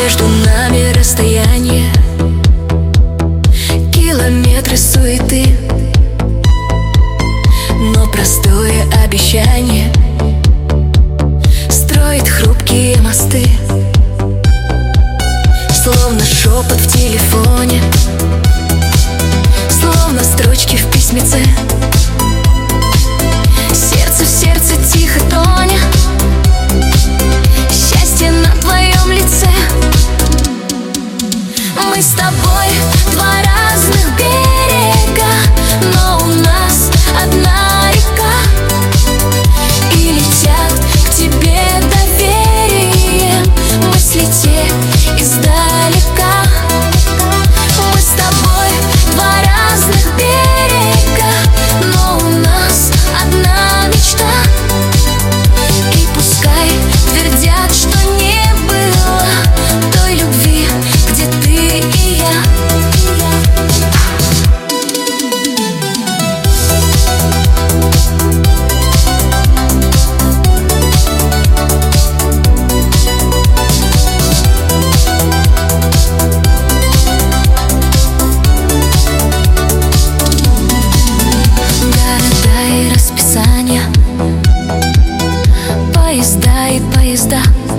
Между нами расстояние, километры суеты, но простое обещание строит хрупкие мосты. Словно шепот в телефоне, словно строчки в письмеце. Сердце в сердце тихо тонет, счастье на твоем лице. Мы с тобой два разных берега, но у нас одна река, и летят к тебе доверием мысли те издалека. Мы с тобой два разных берега, но у нас одна мечта. И пускай твердят, что не было той любви, где ты и я. Поезда и поезда,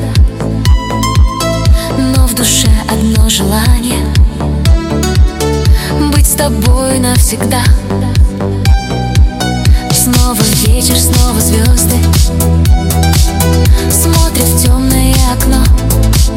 но в душе одно желание — быть с тобой навсегда. Снова вечер, снова звезды смотрят в темное окно.